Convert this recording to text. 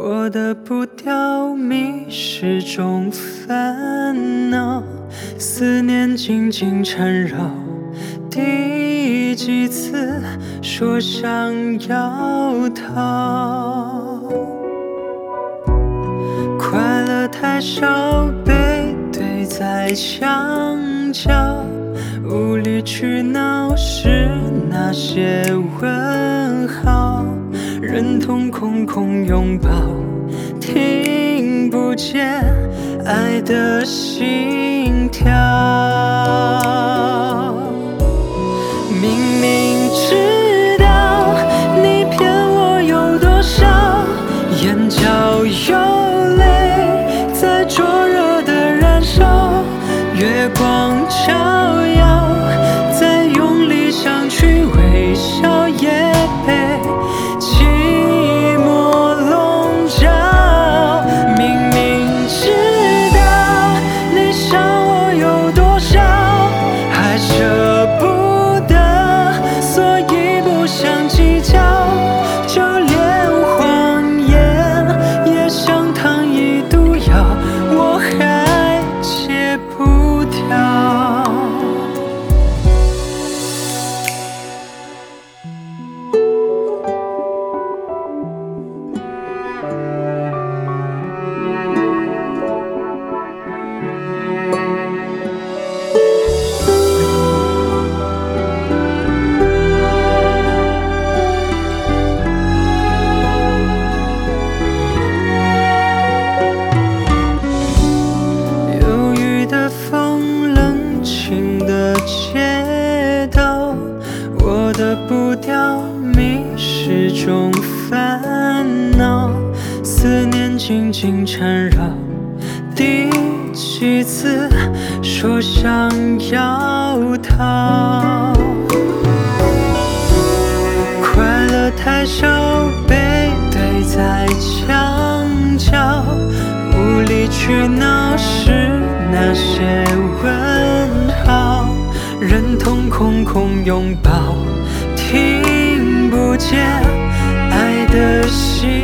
我的步调迷失中烦恼，思念紧紧缠绕。第几次说想要逃？快乐太少，被堆在墙角，无理取闹是那些问号，忍痛空空拥抱，听不见爱的心跳。明明知道你骗我有多少，眼角有泪在灼热的燃烧，月光照耀，再用力想去微笑，也被寂寞笼罩。明明知道你伤我有多少，还舍不得，所以不想计较，就连谎言也像糖衣毒药，我还戒不掉。忧郁的风，冷清的街道，我的步调迷失中烦恼，思念紧紧缠绕。第几次说想要逃？快乐太少，被堆在墙角，无理取闹是那些问号，忍痛空空拥抱，听不见爱的心